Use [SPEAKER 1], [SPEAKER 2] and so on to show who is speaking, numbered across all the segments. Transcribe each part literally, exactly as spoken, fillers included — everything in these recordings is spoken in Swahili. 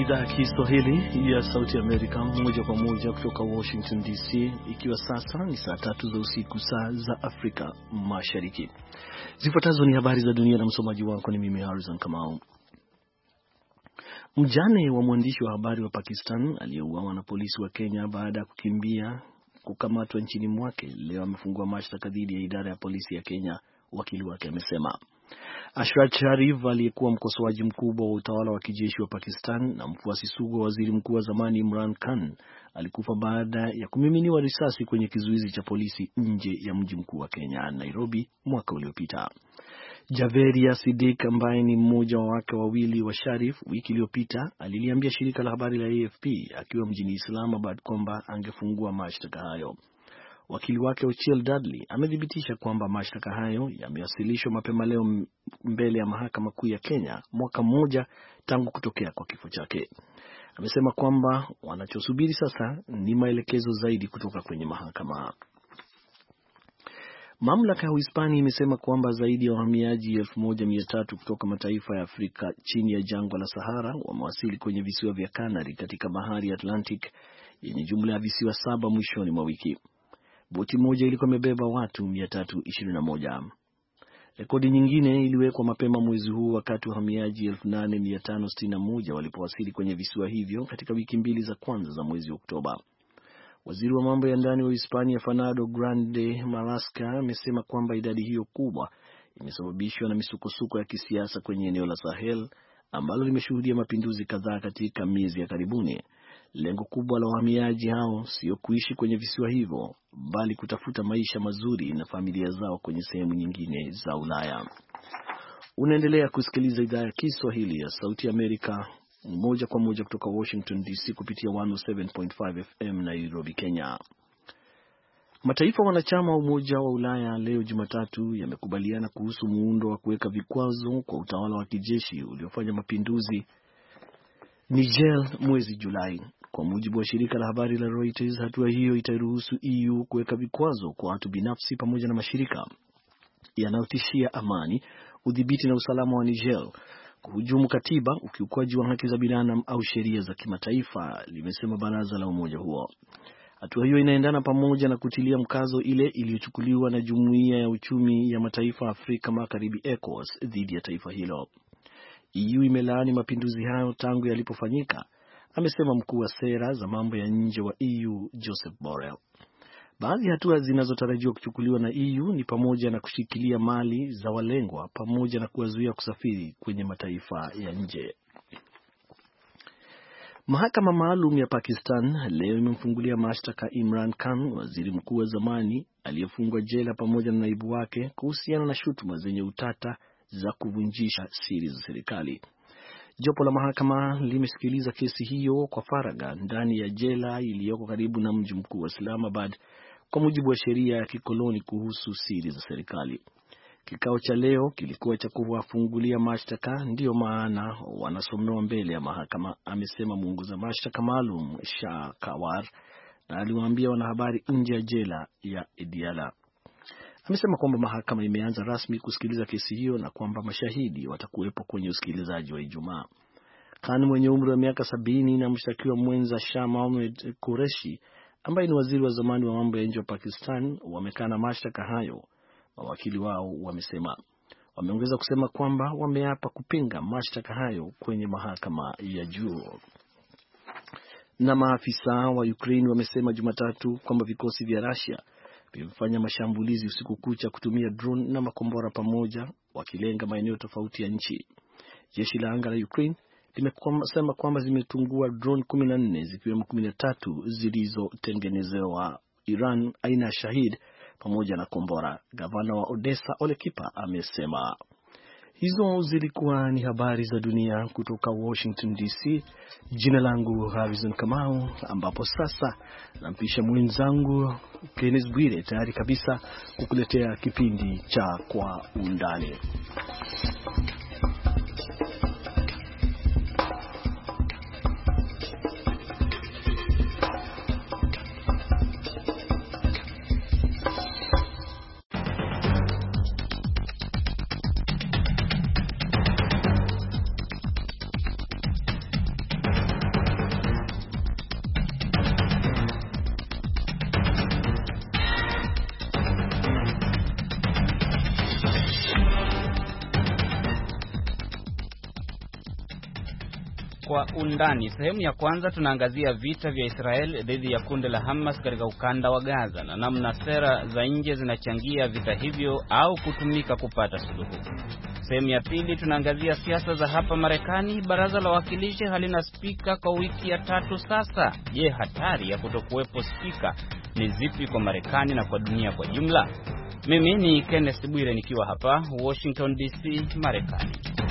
[SPEAKER 1] idhaa ya Kiswahili ya Sauti Amerika moja kwa moja kutoka Washington D C, ikiwa sasa ni saa tatu za usiku saa za Afrika Mashariki. Zifuatazo ni habari za dunia na msomaji wako ni mimi Harrison Kamau. Mjane wa mwandishi wa habari wa Pakistan aliyeuawa na polisi wa Kenya baada ya kukimbia kukamatwa nchini mwake leo amefungua mashtaka dhidi ya idara ya polisi ya Kenya, wakili wake amesema. Ashrat Sharif aliyekuwa mkosoaji mkubwa wa utawala wa kijeshi wa Pakistan na mfuasi sugu wa waziri mkuu wa zamani Imran Khan alikufa baada ya kumiminiwa risasi kwenye kizuizi cha polisi nje ya mji mkuu wa Kenya, Nairobi, mwaka uliopita. Javeria Siddiq ambaye ni mmoja wa wake wawili wa Sharif wiki iliyopita aliliambia shirika la habari la A F P akiwa mjini Islamabad kwamba angefungua mashtaka hayo. Wakili wake Ochiel Dudley amethibitisha kwamba mashtaka hayo yamewasilishwa mapema leo mbele ya mahakama kuu ya Kenya, mwaka mmoja tangu kutokea kwa kifo chake. Amesema kwamba wanachosubiri sasa ni maelekezo zaidi kutoka kwenye mahakama. Mamlaka ya Uhispania imesema kwamba zaidi ya wahamiaji elfu moja mia tatu kutoka mataifa ya Afrika chini ya jangwa la Sahara wamewasili kwenye visiwa vya Canary katika bahari ya Atlantic yenye jumla ya visiwa saba mwishoni mwa wiki. Boti moja ilikuwa imebeba watu mia tatu ishirini na moja. Rekodi nyingine iliwekwa mapema mwezi huu wakati wahamiaji elfu nane mia tano sitini na moja walipowasili kwenye visiwa hivyo katika wiki mbili za kwanza za mwezi Oktoba. Waziri wa mambo ya ndani wa Hispania Fernando Grande Marlaska amesema kwamba idadi hiyo kubwa imesababishwa na misukosuko ya kisiasa kwenye eneo la Sahel ambalo limeshuhudia mapinduzi kadhaa katika miezi ya karibuni. Lengo kubwa la wahamiaji hao sio kuishi kwenye visiwa hivyo, bali kutafuta maisha mazuri na familia zao kwenye sehemu nyingine za Ulaya. Unaendelea kusikiliza idhaa ya Kiswahili ya Sauti Amerika moja kwa moja kutoka Washington D C kupitia one oh seven point five F M Nairobi, Kenya. Mataifa wanachama wa Umoja wa Ulaya leo Jumatatu yamekubaliana kuhusu muundo wa kuweka vikwazo kwa utawala wa kijeshi uliofanya mapinduzi Niger mwezi Julai. Kwa mujibu wa shirika la habari la Reuters, hatua hiyo itaruhusu E U kuweka vikwazo kwa watu binafsi pamoja na mashirika yanayotishia amani, udhibiti na usalama wa Niger, kuhujumu katiba, ukiukwaji wa haki za binadamu au sheria za kimataifa, limesema baraza la umoja huo. Hatua hiyo inaendana pamoja na kutilia mkazo ile iliyochukuliwa na Jumuiya ya Uchumi ya Mataifa Afrika Magharibi ECOWAS dhidi ya taifa hilo. E U imelaani mapinduzi hayo tangu yalipofanyika, amesema mkuu wa sera za mambo ya nje wa E U Joseph Borrell. Baadhi ya hatua zinazotarajiwa kuchukuliwa na E U ni pamoja na kushikilia mali za walengwa pamoja na kuwazuia kusafiri kwenye mataifa ya nje. Mahakama maalum ya Pakistan leo imemfungulia mashtaka Imran Khan, waziri mkuu wa zamani aliyefungwa jela pamoja na naibu wake kuhusiana na shutuma zenye utata za kuvunjisha siri za serikali. Jopo la mahakama limesikiliza kesi hiyo kwa faragha ndani ya jela iliyoko karibu na mji mkuu wa Islamabad, kwa mujibu wa sheria ya kikoloni kuhusu siri za serikali. Kikao cha leo kilikuwa cha kuwafungulia mashtaka, ndiyo maana wanasomewa mbele ya mahakama, amesema muongoza mashtaka maalum Shah Kawar, na aliwaambia wanahabari nje ya jela ya Ediala. Amesema kwamba mahakama imeanza rasmi kusikiliza kesi hiyo na kwamba mashahidi watakuwepo kwenye usikilizaji wa Ijumaa. Khan mwenye umri wa miaka sabini na mshtakiwa mwenza Shah Mohammad Qureshi ambaye ni waziri wa zamani wa mambo ya nje wa Pakistan wamekana mashtaka hayo, mawakili wao wamesema. Wameongeza kusema kwamba wameapa kupinga mashtaka hayo kwenye mahakama ya juu. Na maafisa wa Ukraine wamesema Jumatatu kwamba vikosi vya Russia vimefanya mashambulizi usiku kucha kutumia drone na makombora pamoja, wakilenga maeneo tofauti ya nchi. Jeshi la anga la Ukraine limesema kwamba zimetungua drone kumi na nne zikiwemo kumi na tatu zilizotengenezewa Iran aina ya Shahid pamoja na kombora. Gavana wa Odessa Olekipa amesema. Hizo zilikuwa ni habari za dunia kutoka Washington D C. Jina langu Harrison Kamau, ambapo sasa nampisha mwenzangu Kenneth Bwire tayari kabisa kukuletea kipindi cha Kwa Undani.
[SPEAKER 2] kwa undani. Sehemu ya kwanza tunaangazia vita vya Israel dhidi ya kundi la Hamas katika ukanda wa Gaza na namna sera za nje zinachangia vita hivyo au kutumika kupata suluhu. Sehemu ya pili tunaangazia siasa za hapa Marekani. Baraza la Wawakilishi halina spika kwa wiki ya tatu sasa. Je, hatari ya kutokuwepo spika ni zipi kwa Marekani na kwa dunia kwa jumla? Mimi ni Kenneth Bwire nikiwa hapa Washington D C, Marekani.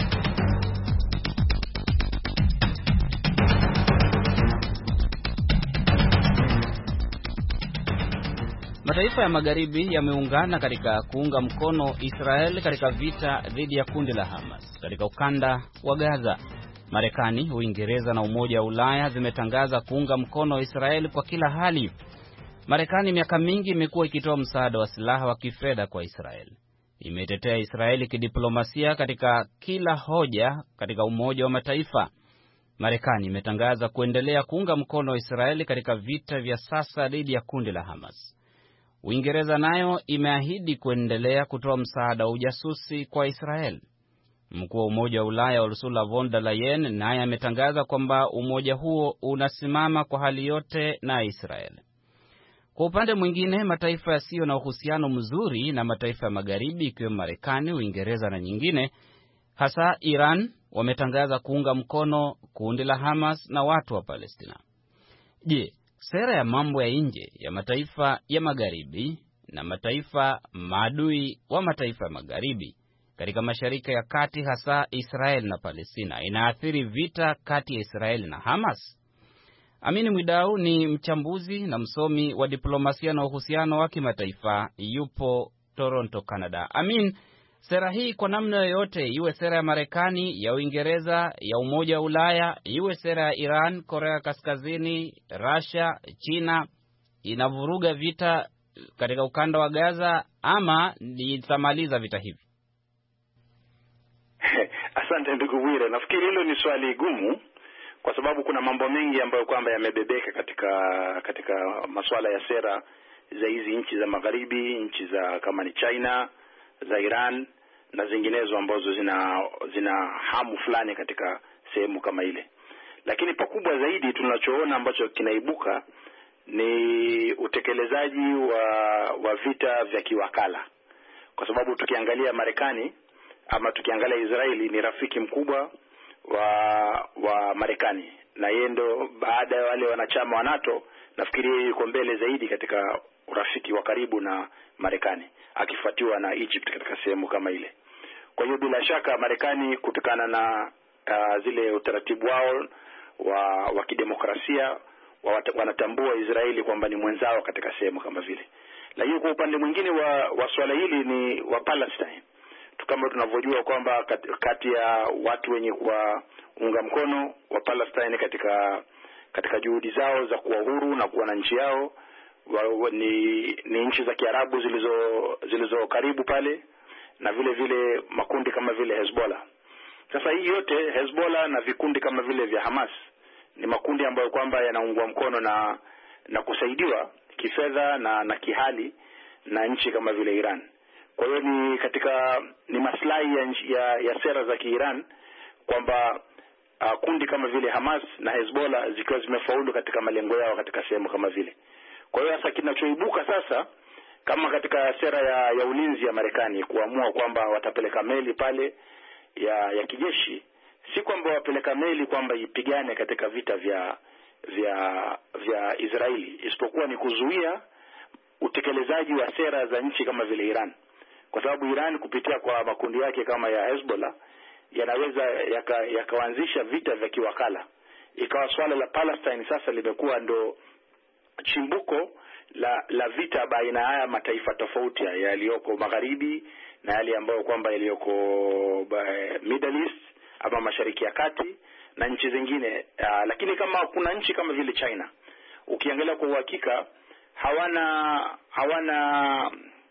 [SPEAKER 2] Mataifa ya magharibi yameungana katika kuunga mkono Israel katika vita dhidi ya kundi la Hamas katika ukanda wa Gaza. Marekani, Uingereza na Umoja wa Ulaya zimetangaza kuunga mkono Israel kwa kila hali. Marekani miaka mingi imekuwa ikitoa msaada wa silaha wa kifedha kwa Israel. Imetetea Israeli kidiplomasia katika kila hoja katika Umoja wa Mataifa. Marekani imetangaza kuendelea kuunga mkono Israeli katika vita vya sasa dhidi ya kundi la Hamas. Uingereza nayo imeahidi kuendelea kutoa msaada wa ujasusi kwa Israel. Mkuu wa Umoja wa Ulaya Ursula von der Leyen naye ametangaza kwamba umoja huo unasimama kwa hali yote na Israel. Kwa upande mwingine, mataifa yasiyo na uhusiano mzuri na mataifa ya magharibi ikiwemo Marekani, Uingereza na nyingine, hasa Iran, wametangaza kuunga mkono kundi la Hamas na watu wa Palestina. Je, sera ya mambo ya nje ya mataifa ya magharibi na mataifa maadui wa mataifa ya magharibi katika Mashariki ya Kati, hasa Israel na Palestina, inaathiri vita kati ya Israel na Hamas? Amini Mwidau ni mchambuzi na msomi wa diplomasia na uhusiano wa kimataifa, yupo Toronto, Canada. Amin, sera hii kwa namna yoyote, iwe sera ya Marekani, ya Uingereza, ya Umoja wa Ulaya, iwe sera ya Iran, Korea Kaskazini, Russia, China, inavuruga vita katika ukanda wa Gaza ama itamaliza vita hivi?
[SPEAKER 3] Asante ndugu Bwire. Nafikiri hilo ni swali gumu kwa sababu kuna mambo mengi ambayo kwamba yamebebeka katika katika masuala ya sera za hizi nchi za magharibi, nchi za kama ni China, za Iran na zinginezo ambazo zina zina hamu fulani katika sehemu kama ile. Lakini pakubwa zaidi tunachoona ambacho kinaibuka ni utekelezaji wa wa vita vya kiwakala. Kwa sababu tukiangalia Marekani ama tukiangalia Israeli ni rafiki mkubwa wa wa Marekani, na yeye ndo baada ya wale wanachama wa NATO nafikiri yeye yuko mbele zaidi katika urafiki wa karibu na Marekani, akifuatiwa na Egypt katika sehemu kama ile. Kwa hiyo bila shaka Marekani kutokana na uh, zile utaratibu wao wa wa kidemokrasia wa, wanatambua Israeli kwamba ni mwenzao katika sehemu kama vile. Lakini kwa upande mwingine wa, wa swala hili ni wa Palestine. Kama tunavyojua kwamba kati ya watu wenye kuunga mkono wa Palestine katika katika juhudi zao za kuwa huru na kuwa na nchi yao wa, wa, ni ni nchi za Kiarabu zilizo zilizo karibu pale, na vile vile makundi kama vile Hezbollah. Sasa hii yote Hezbollah na vikundi kama vile vya Hamas ni makundi ambayo kwamba yanaungwa mkono na na kusaidiwa kifedha na na kihali na nchi kama vile Iran. Kwa hiyo ni katika ni maslahi ya, ya, ya sera za Kiiran kwamba uh, kundi kama vile Hamas na Hezbollah zikiwa zimefaulu katika malengo yao katika sehemu kama vile. Kwa hiyo sasa kinachoibuka sasa kama katika sera ya, ya ulinzi ya Marekani kuamua kwamba watapeleka meli pale ya ya kijeshi, si kwamba wapeleka meli kwamba ipigane katika vita vya vya vya Israeli, isipokuwa ni kuzuia utekelezaji wa sera za nchi kama vile Iran. Kwa sababu Iran kupitia kwa makundi yake kama ya Hezbollah yanaweza yakaanzisha yaka vita vya kiwakala. Ikawa swala la Palestine sasa limekuwa ndo chimbuko la la vita baina ya mataifa tofauti yaliyoko magharibi na yale ambayo kwamba yaliyoko Middle East ama Mashariki ya Kati na nchi zingine. Uh, lakini kama kuna nchi kama vile China, ukiangalia kwa uhakika hawana hawana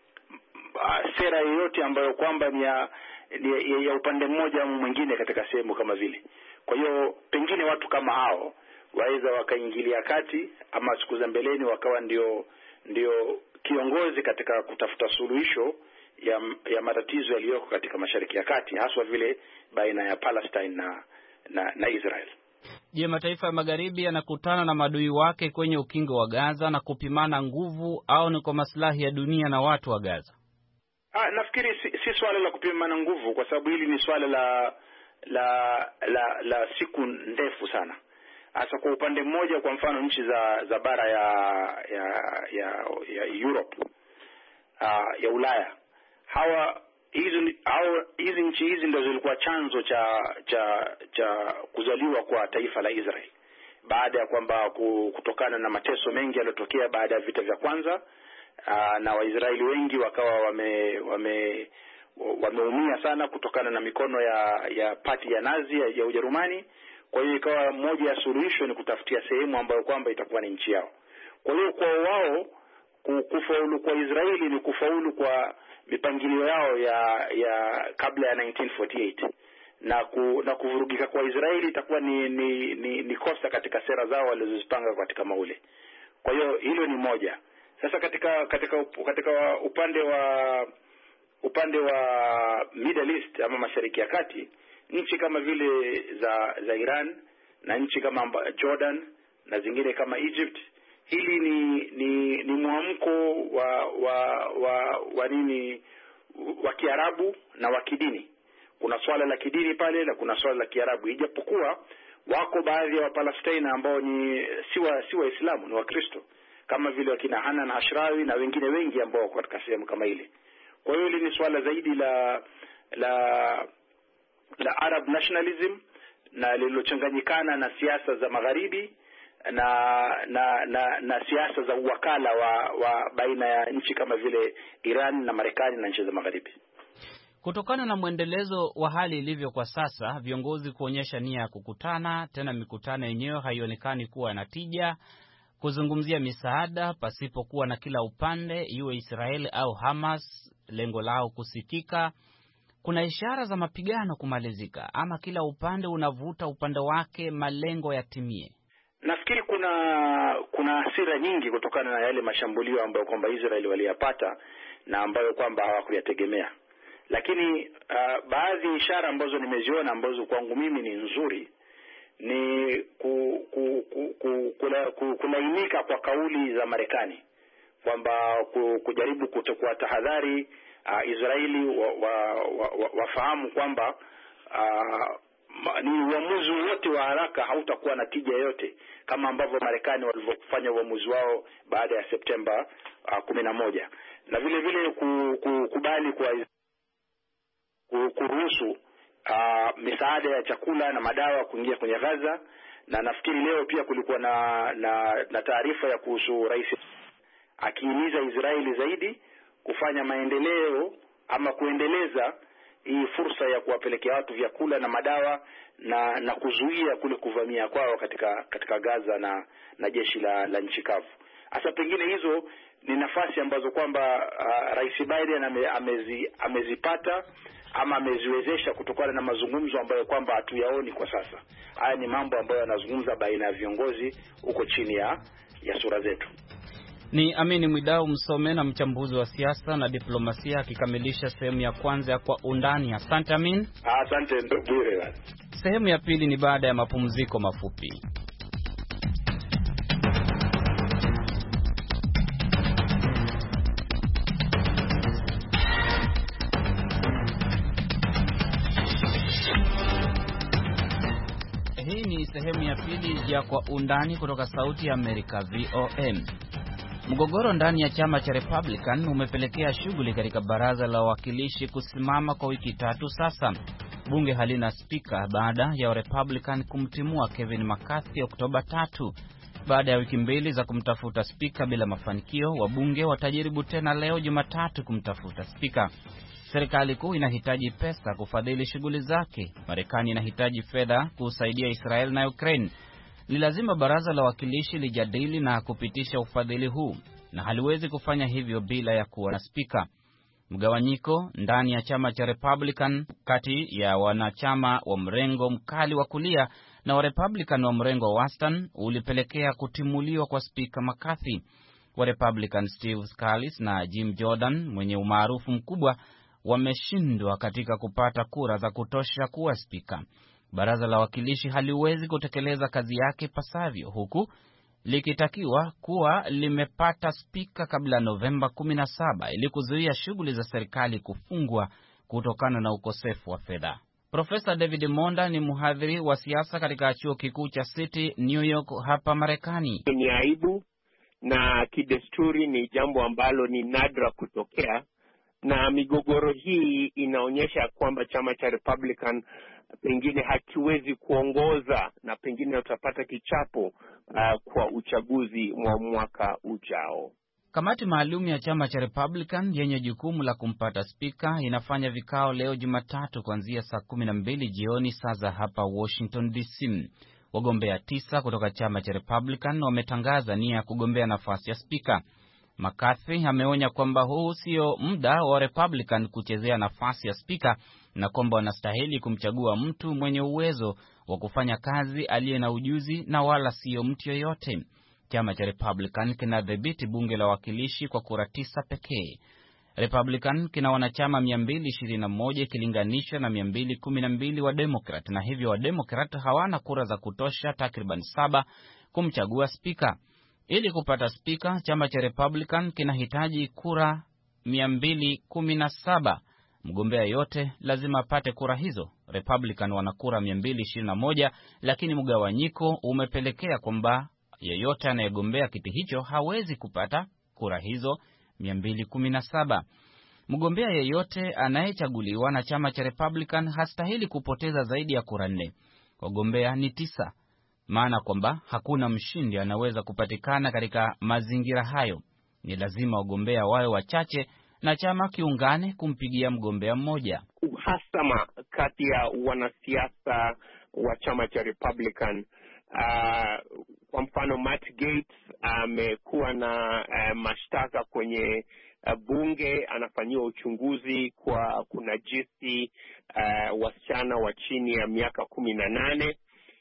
[SPEAKER 3] uh, sera yoyote ambayo kwamba ni ya, ya, ya upande mmoja au mwingine katika sehemu kama vile. Kwa hiyo pengine watu kama hao waweza wakaingilia kati ama siku za mbeleni wakawa ndio ndio kiongozi katika kutafuta suluhisho ya ya matatizo yaliyoko katika Mashariki ya Kati, haswa vile baina ya Palestine na na, na Israel.
[SPEAKER 2] Je, mataifa ya magharibi yanakutana na madui wake kwenye ukingo wa Gaza na kupimana nguvu, au ni kwa maslahi ya dunia na watu wa Gaza?
[SPEAKER 3] Ah, nafikiri si, si swala la kupimana nguvu, kwa sababu hili ni swala la la la la siku ndefu sana. Hasa kwa upande mmoja, kwa mfano nchi za za bara ya ya ya, ya Europe, uh, ya Ulaya, hawa hizi au hizi nchi hizi ndio zilikuwa chanzo cha cha cha kuzaliwa kwa taifa la Israel, baada ya kwamba kutokana na mateso mengi yaliyotokea baada ya vita vya kwanza, uh, na Waisraeli wengi wakawa wame wame wameumia sana kutokana na mikono ya ya pati ya Nazi ya, ya Ujerumani. Kwa hiyo ikawa moja ya suluhisho ni kutafutia sehemu ambayo kwamba itakuwa ni nchi yao. Kwa hiyo kwa wao kufaulu kwa Israeli ni kufaulu kwa mipangilio yao ya ya kabla ya nineteen forty-eight, na ku, na kuvurugika kwa Israeli itakuwa ni ni, ni ni kosa katika sera zao walizozipanga katika maule. Kwa hiyo hilo ni moja. Sasa katika katika katika upande wa upande wa Middle East ama Mashariki ya Kati, nchi kama vile za za Iran na nchi kama Jordan na zingine kama Egypt, hili ni ni ni mwamko wa wa wa, wa nini wa Kiarabu na wa kidini. Kuna swala la kidini pale na kuna swala la Kiarabu, ijapokuwa wako baadhi ya Wapalestina ambao ni siwa si Waislamu, ni Wakristo, kama vile wakina Hanan Ashrawi na wengine wengi ambao wako katika sehemu kama ile. Kwa hiyo hili ni swala zaidi la la la Arab nationalism na lililochanganyikana na siasa za magharibi na na na, na siasa za uwakala wa, wa baina ya nchi kama vile Iran na Marekani na nchi za magharibi.
[SPEAKER 2] Kutokana na mwendelezo wa hali ilivyo kwa sasa, viongozi kuonyesha nia ya kukutana tena, mikutano yenyewe haionekani kuwa na tija, kuzungumzia misaada pasipokuwa na kila upande, iwe Israeli au Hamas, lengo lao kusikika. Kuna ishara za mapigano kumalizika, ama kila upande unavuta upande wake malengo yatimie?
[SPEAKER 3] Nafikiri kuna kuna hasira nyingi kutokana na yale mashambulio ambayo kwamba Israeli waliyapata na ambayo kwamba hawakuyategemea. Lakini uh, baadhi ya ishara ambazo nimeziona ambazo kwangu mimi ni nzuri ni ku, ku, ku, ku, kula, ku, kulainika kwa kauli za Marekani kwamba ku, kujaribu kutokuwa tahadhari uh, Israeli wafahamu wa, wa, wa, wa kwamba uh, ni uamuzi wote wa haraka hautakuwa na tija yote, kama ambavyo Marekani walivyofanya uamuzi wao baada ya Septemba uh, kumi na moja, na vile vile kukubali kwa kuruhusu uh, misaada ya chakula na madawa kuingia kwenye Gaza. Na nafikiri leo pia kulikuwa na na, na taarifa ya kuhusu rais akihimiza Israeli zaidi kufanya maendeleo ama kuendeleza hii fursa ya kuwapelekea watu vyakula na madawa na na kuzuia kule kuvamia kwao katika katika Gaza na na jeshi la, la nchi kavu. Hasa pengine hizo ni nafasi ambazo kwamba uh, Rais Biden ame, amezi, amezipata ama ameziwezesha kutokana na mazungumzo ambayo kwamba hatuyaoni kwa sasa. Haya ni mambo ambayo yanazungumza baina ya viongozi huko chini ya ya sura zetu.
[SPEAKER 2] Ni Amini Mwidau, msome na mchambuzi wa siasa na diplomasia, akikamilisha sehemu ya kwanza ya Kwa Undani. Asante Amin.
[SPEAKER 3] Asante Bwire.
[SPEAKER 2] Sehemu ya pili ni baada ya mapumziko mafupi. Hii ni sehemu ya pili ya Kwa Undani kutoka Sauti ya Amerika V O M. Mgogoro ndani ya chama cha Republican umepelekea shughuli katika baraza la wawakilishi kusimama kwa wiki tatu sasa. Bunge halina spika baada ya Republican kumtimua Kevin McCarthy Oktoba tatu. Baada ya wiki mbili za kumtafuta spika bila mafanikio, wabunge watajaribu tena leo Jumatatu kumtafuta spika. Serikali kuu inahitaji pesa kufadhili shughuli zake. Marekani inahitaji fedha kusaidia Israel na Ukraine. Ni lazima baraza la wawakilishi lijadili na kupitisha ufadhili huu, na haliwezi kufanya hivyo bila ya kuwa na spika. Mgawanyiko ndani ya chama cha Republican kati ya wanachama wa mrengo mkali wa kulia na wa Republican wa mrengo wa wastani ulipelekea kutimuliwa kwa spika McCarthy. Wa Republican Steve Scalise na Jim Jordan mwenye umaarufu mkubwa wameshindwa katika kupata kura za kutosha kuwa spika. Baraza la Wawakilishi haliwezi kutekeleza kazi yake pasavyo, huku likitakiwa kuwa limepata spika kabla Novemba kumi na saba ili kuzuia shughuli za serikali kufungwa kutokana na ukosefu wa fedha. Profesa David Monda ni mhadhiri wa siasa katika chuo kikuu cha City New York hapa Marekani.
[SPEAKER 4] Ni aibu na kidesturi, ni jambo ambalo ni nadra kutokea, na migogoro hii inaonyesha kwamba chama cha Republican pengine hakiwezi kuongoza na pengine utapata kichapo uh, kwa uchaguzi wa mwaka ujao.
[SPEAKER 2] Kamati maalum ya chama cha Republican yenye jukumu la kumpata spika inafanya vikao leo Jumatatu kuanzia saa kumi na mbili jioni saa za hapa Washington D C. Wagombea tisa kutoka chama cha Republican wametangaza nia ya kugombea nafasi ya spika. McCarthy ameonya kwamba huu sio muda wa Republican kuchezea nafasi ya spika na kwamba wanastahili kumchagua mtu mwenye uwezo wa kufanya kazi, aliye na ujuzi na wala sio mtu yoyote. Chama cha Republican kinadhibiti bunge la wawakilishi kwa kura tisa pekee. Republican kina wanachama mia mbili ishirini na moja ikilinganishwa na mia mbili kumi na mbili wa Democrat, na hivyo wa Democrat hawana kura za kutosha takriban saba kumchagua spika. Ili kupata spika, chama cha Republican kinahitaji kura mia mbili kumi na saba. Mgombea yote lazima apate kura hizo. Republican wana kura mia mbili ishirini na moja, lakini mgawanyiko umepelekea kwamba yeyote anayegombea kiti hicho hawezi kupata kura hizo mia mbili kumi na saba. Mgombea yeyote anayechaguliwa na chama cha Republican hastahili kupoteza zaidi ya kura nne. Wagombea ni tisa, maana kwamba hakuna mshindi anaweza kupatikana katika mazingira hayo. Ni lazima wagombea wawe wachache na chama kiungane kumpigia mgombea mmoja.
[SPEAKER 4] Uhasama kati ya wanasiasa wa chama cha Republican, uh, kwa mfano Matt Gaetz amekuwa uh, na uh, mashtaka kwenye uh, bunge, anafanyiwa uchunguzi kwa kunajisi uh, wasichana wa chini ya miaka kumi na nane.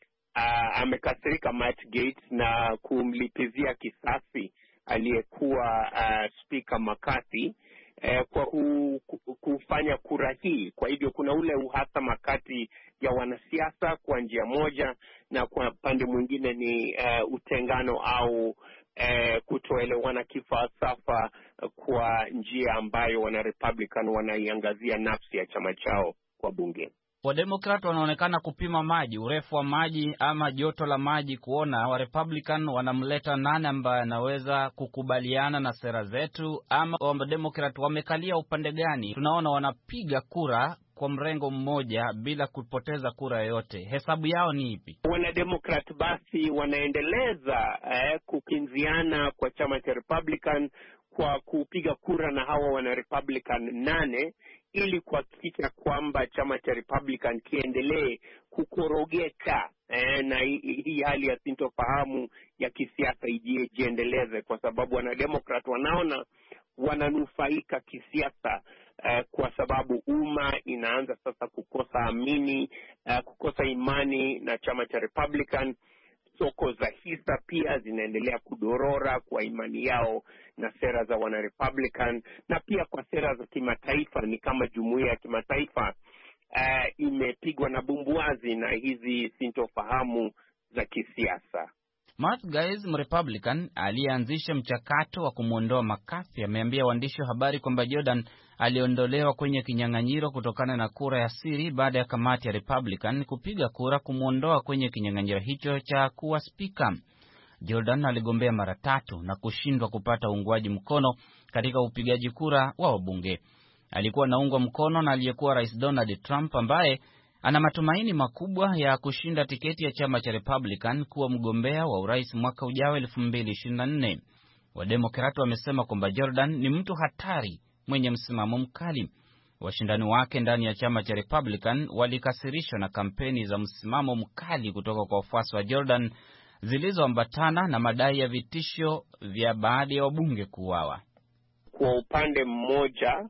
[SPEAKER 4] Uh, amekasirika Matt Gaetz na kumlipizia kisasi aliyekuwa uh, Speaker McCarthy uh, kwa ku, ku, kufanya kura hii. Kwa hivyo kuna ule uhasama kati ya wanasiasa kwa njia moja, na kwa pande mwingine ni uh, utengano au uh, kutoelewana kifalsafa kwa njia ambayo wana Republican wanaiangazia nafsi ya chama chao kwa bunge.
[SPEAKER 2] Wademokrat wanaonekana kupima maji, urefu wa maji ama joto la maji, kuona wa Republican wanamleta nani ambaye anaweza kukubaliana na sera zetu, ama Wademokrat wamekalia upande gani. Tunaona wanapiga kura kwa mrengo mmoja bila kupoteza kura yoyote. Hesabu yao ni ipi?
[SPEAKER 4] Wanademokrat basi wanaendeleza eh, kukinziana kwa chama cha Republican kwa kupiga kura na hawa wana Republican nane ili kuhakikisha kwamba chama cha Republican kiendelee kukorogeka eh, na hii hali ya sintofahamu ya kisiasa ijiendeleze, kwa sababu wana Democrat wanaona wananufaika kisiasa eh, kwa sababu umma inaanza sasa kukosa amini eh, kukosa imani na chama cha Republican. Soko za hisa pia zinaendelea kudorora kwa imani yao na sera za wana Republican, na pia kwa sera za kimataifa. Ni kama jumuiya ya kimataifa uh, imepigwa na bumbuazi na hizi sintofahamu za kisiasa.
[SPEAKER 2] Matt Gaetz, Republican aliyeanzisha mchakato wa kumwondoa McCarthy, ameambia waandishi wa habari kwamba Jordan aliondolewa kwenye kinyang'anyiro kutokana na kura ya siri baada ya kamati ya Republican kupiga kura kumwondoa kwenye kinyang'anyiro hicho cha kuwa spika. Jordan aligombea mara tatu na kushindwa kupata uungwaji mkono katika upigaji kura wa wabunge. Alikuwa anaungwa mkono na aliyekuwa Rais Donald Trump, ambaye ana matumaini makubwa ya kushinda tiketi ya chama cha Republican kuwa mgombea wa urais mwaka ujao elfu mbili ishirini na nne. Wademokrati wamesema kwamba Jordan ni mtu hatari mwenye msimamo mkali. Washindani wake ndani ya chama cha Republican walikasirishwa na kampeni za msimamo mkali kutoka kwa wafuasi wa Jordan zilizoambatana na madai ya vitisho vya baadhi ya wabunge kuuawa.
[SPEAKER 4] Kwa upande mmoja,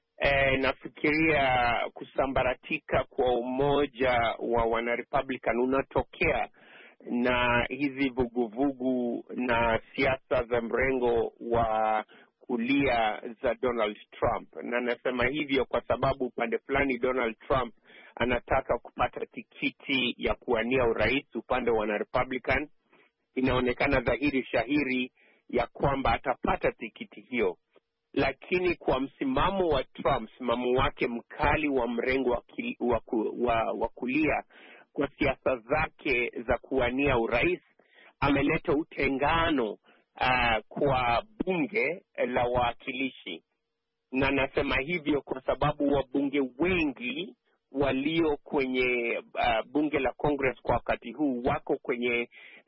[SPEAKER 4] E, nafikiria kusambaratika kwa umoja wa wana Republican unatokea na hizi vuguvugu na siasa za mrengo wa kulia za Donald Trump. Na nasema hivyo kwa sababu upande fulani Donald Trump anataka kupata tikiti ya kuwania urais upande wa wana Republican. Inaonekana dhahiri shahiri ya kwamba atapata tikiti hiyo. Lakini kwa msimamo wa Trump, msimamo wake mkali wa mrengo wa, wa, wa, wa kulia kwa siasa zake za kuwania urais, ameleta utengano uh, kwa bunge la wawakilishi. Na nasema hivyo kwa sababu wabunge wengi walio kwenye uh, bunge la Congress kwa wakati huu wako kwenye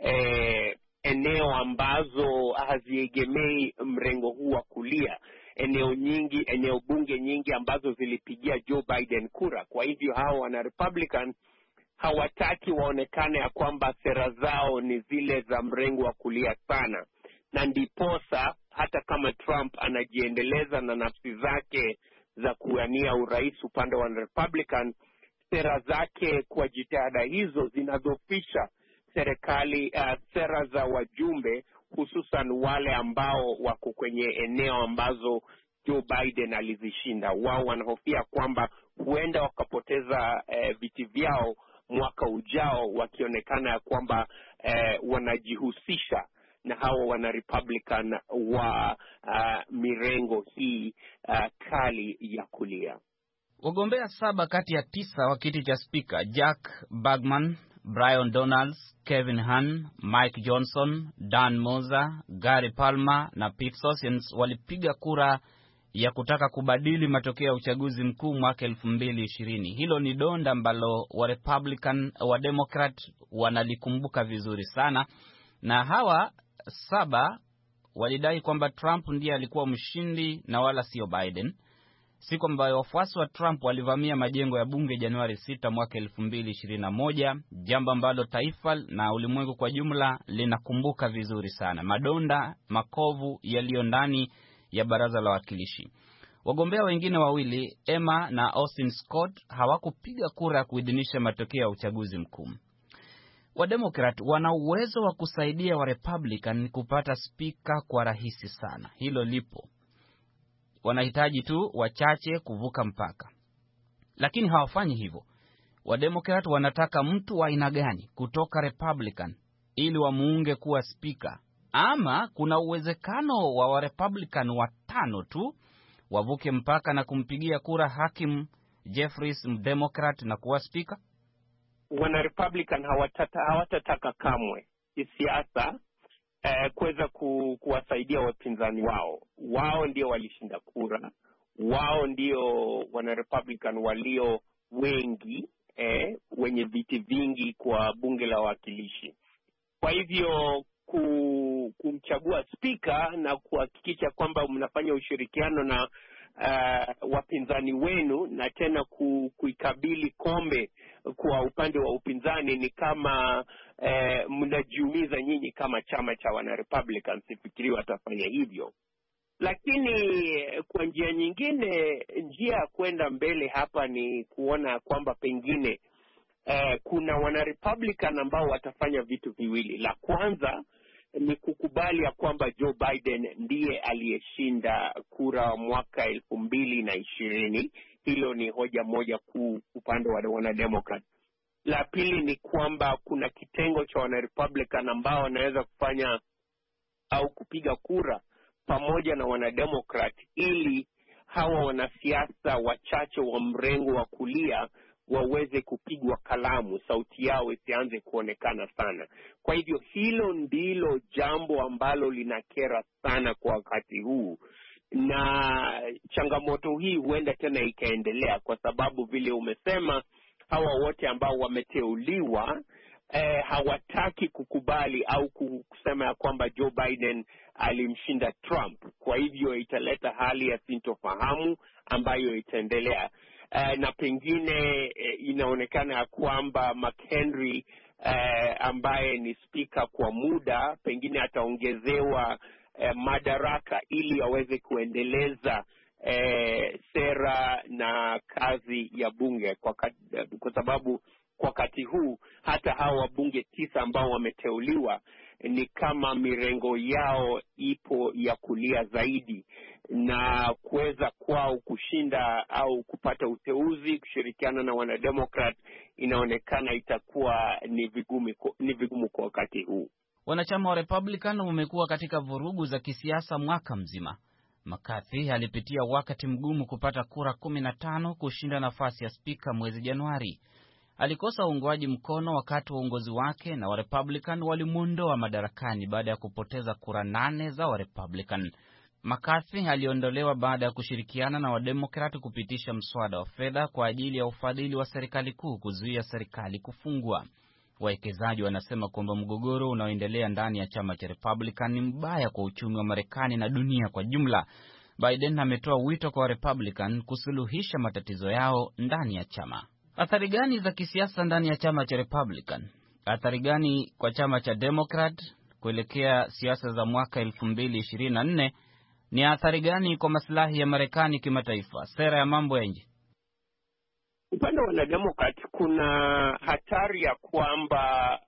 [SPEAKER 4] eh, eneo ambazo haziegemei mrengo huu wa kulia. Eneo nyingi, eneo bunge nyingi ambazo zilipigia Joe Biden kura. Kwa hivyo hao wana Republican hawataki waonekane ya kwamba sera zao ni zile za mrengo wa kulia sana. Na ndiposa hata kama Trump anajiendeleza na nafsi zake za kuwania urais upande wa Republican, sera zake kwa jitihada hizo zinadhoofisha serikali, uh, sera za wajumbe, hususan wale ambao wako kwenye eneo ambazo Joe Biden alizishinda. Wao wanahofia kwamba huenda wakapoteza uh, viti vyao mwaka ujao, wakionekana ya kwamba uh, wanajihusisha na hawa wana Republican wa uh, mirengo hii uh, kali ya kulia.
[SPEAKER 2] Wagombea saba kati ya tisa wa kiti cha spika, Jack Bergman, Brian Donalds, Kevin Hahn, Mike Johnson, Dan Moser, Gary Palmer na Pete Sessions walipiga kura ya kutaka kubadili matokeo ya uchaguzi mkuu mwaka elfu mbili ishirini. Hilo ni donda ambalo wa Republican, wa Democrat wanalikumbuka vizuri sana, na hawa saba walidai kwamba Trump ndiye alikuwa mshindi na wala sio Biden. Siku ambayo wafuasi wa Trump walivamia majengo ya bunge Januari sita mwaka elfu mbili ishirini na moja, jambo ambalo taifa na ulimwengu kwa jumla linakumbuka vizuri sana. Madonda makovu yaliyo ndani ya baraza la wawakilishi. Wagombea wengine wawili, Emma na Austin Scott, hawakupiga kura ya kuidhinisha matokeo ya uchaguzi mkuu. Wademokrat wana uwezo wa kusaidia wa Republican kupata spika kwa rahisi sana. Hilo lipo. Wanahitaji tu wachache kuvuka mpaka. Lakini hawafanyi hivyo. Wademokrat wanataka mtu wa aina gani kutoka Republican ili wamuunge kuwa spika? Ama kuna uwezekano wa wa Republican watano tu wavuke mpaka na kumpigia kura Hakim Jeffries Democrat na kuwa spika?
[SPEAKER 4] Wana Republican hawatata, hawatataka kamwe kisiasa eh, kuweza ku, kuwasaidia wapinzani wao. Wao ndio walishinda kura. Wao ndio wana Republican walio wengi, eh, wenye viti vingi kwa bunge la wawakilishi. Kwa hivyo ku, kumchagua spika na kuhakikisha kwamba mnafanya ushirikiano na uh, wapinzani wenu na tena ku, kuikabili kombe kwa upande wa upinzani ni kama uh, mnajiumiza nyinyi kama chama cha wana Republicans. Sifikiri watafanya hivyo. Lakini kwa njia nyingine, njia ya kwenda mbele hapa ni kuona kwamba pengine uh, kuna wana Republican ambao watafanya vitu viwili. La kwanza ni kukubali ya kwamba Joe Biden ndiye aliyeshinda kura mwaka elfu mbili na ishirini. Hilo ni hoja moja kuu upande wa wana Democrat. La pili ni kwamba kuna kitengo cha wana Republican ambao wanaweza kufanya au kupiga kura pamoja na wana Democrat ili hawa wanasiasa wachache wa mrengo wa kulia waweze kupigwa kalamu, sauti yao isianze kuonekana sana. Kwa hivyo hilo ndilo jambo ambalo linakera sana kwa wakati huu, na changamoto hii huenda tena ikaendelea kwa sababu vile umesema, hawa wote ambao wameteuliwa eh, hawataki kukubali au kusema ya kwamba Joe Biden alimshinda Trump. Kwa hivyo italeta hali ya sintofahamu ambayo itaendelea. Uh, na pengine uh, inaonekana ya kwamba McHenry uh, ambaye ni spika kwa muda pengine ataongezewa uh, madaraka ili aweze kuendeleza uh, sera na kazi ya bunge kwa, uh, kwa sababu kwa wakati huu hata hawa wabunge tisa ambao wameteuliwa ni kama mirengo yao ipo ya kulia zaidi. na kuweza kwao kushinda au kupata uteuzi kushirikiana na wanademokrat, inaonekana itakuwa ni vigumu ni vigumu kwa wakati huu.
[SPEAKER 2] Wanachama wa Republican wamekuwa katika vurugu za kisiasa mwaka mzima. McCarthy alipitia wakati mgumu kupata kura kumi na tano kushinda nafasi ya spika mwezi Januari. Alikosa uungwaji mkono wakati wa uongozi wake na wa Republican walimuondoa madarakani baada ya kupoteza kura nane za wa Republican. McCarthy aliondolewa baada ya kushirikiana na Wademokrati kupitisha mswada wa fedha kwa ajili ya ufadhili wa serikali kuu kuzuia serikali kufungwa. Wawekezaji wanasema kwamba mgogoro unaoendelea ndani ya chama cha Republican ni mbaya kwa uchumi wa Marekani na dunia kwa jumla. Biden ametoa wito kwa Republican kusuluhisha matatizo yao ndani ya chama. Athari gani za kisiasa ndani ya chama cha Republican? Athari gani kwa chama cha Democrat kuelekea siasa za mwaka elfu mbili ishirini na nne? Ni athari gani kwa maslahi ya Marekani kimataifa? Sera ya mambo ya nje.
[SPEAKER 4] Upande wa wanademokrat kuna hatari ya kwamba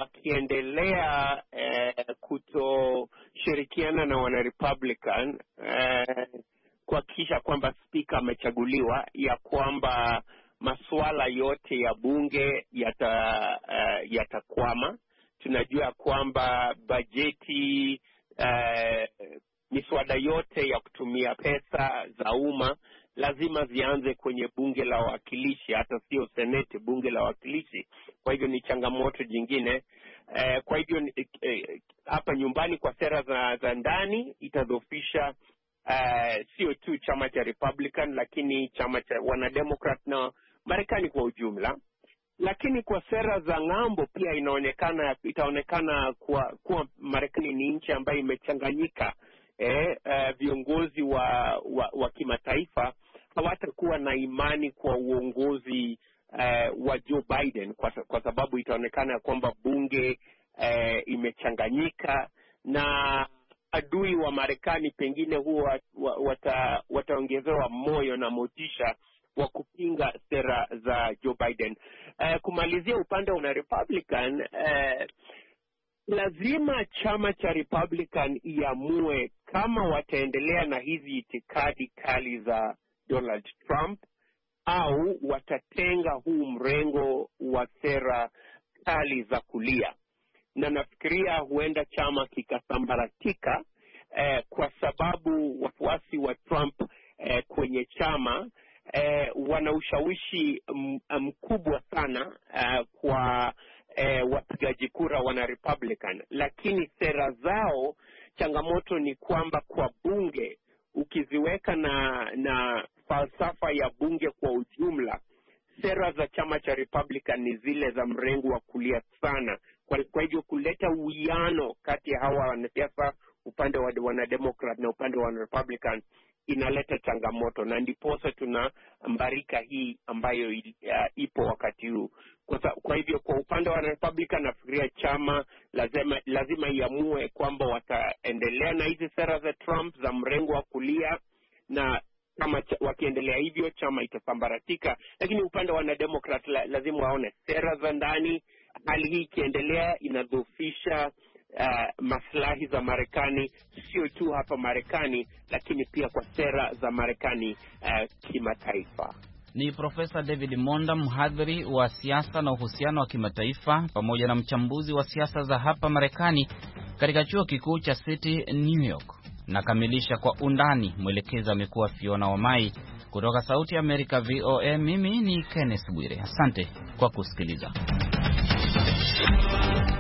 [SPEAKER 4] wakiendelea eh, kutoshirikiana na wanarepublican eh, kuhakikisha kwamba spika amechaguliwa, ya kwamba masuala yote ya bunge yata uh, yatakwama. Tunajua kwamba bajeti uh, miswada yote ya kutumia pesa za umma lazima zianze kwenye bunge la wawakilishi, hata sio seneti, bunge la wawakilishi. Kwa hivyo ni changamoto jingine. Uh, kwa hivyo uh, hapa nyumbani kwa sera za, za ndani itadhoofisha uh, sio tu chama cha Republican, lakini chama cha wanademokrat na Marekani kwa ujumla. Lakini kwa sera za ng'ambo pia inaonekana itaonekana kuwa, kuwa Marekani ni nchi ambayo imechanganyika. Eh, uh, viongozi wa, wa, wa kimataifa hawatakuwa na imani kwa uongozi uh, wa Joe Biden kwa, kwa sababu itaonekana kwamba bunge uh, imechanganyika, na adui wa Marekani pengine huwa wata, wataongezewa moyo na motisha wa kupinga sera za Joe Biden. Uh, kumalizia upande wa Republican, uh, lazima chama cha Republican iamue kama wataendelea na hizi itikadi kali za Donald Trump au watatenga huu mrengo wa sera kali za kulia. Na nafikiria huenda chama kikasambaratika eh, kwa sababu wafuasi wa Trump eh, kwenye chama eh, wana ushawishi mkubwa sana eh, kwa eh, wapigaji kura wana Republican. Lakini sera zao, changamoto ni kwamba kwa bunge ukiziweka na na falsafa ya bunge kwa ujumla, sera za chama cha Republican ni zile za mrengo wa kulia sana. Kwa, kwa hivyo kuleta uwiano kati ya hawa wanasiasa upande wa wanademokrat na upande wa Republican inaleta changamoto, na ndiposa tuna mbarika hii ambayo uh, ipo wakati huu. Kwa, kwa hivyo kwa upande wa Republican nafikiria chama lazima lazima iamue kwamba wataendelea na hizi sera za Trump za mrengo wa kulia, na kama wakiendelea hivyo chama itasambaratika. Lakini upande wa wanademokrat la, lazima waone sera za ndani. Hali hii ikiendelea inadhoofisha uh, maslahi za Marekani, sio tu hapa Marekani lakini pia kwa sera za Marekani uh, kimataifa.
[SPEAKER 2] Ni Profesa David Monda, mhadhiri wa siasa na uhusiano wa kimataifa pamoja na mchambuzi wa siasa za hapa Marekani katika chuo kikuu cha City New York. Nakamilisha kwa undani. Mwelekezi amekuwa Fiona Wamai. Kutoka Sauti ya Amerika V O A, mimi ni Kenneth Bwire. Asante kwa kusikiliza.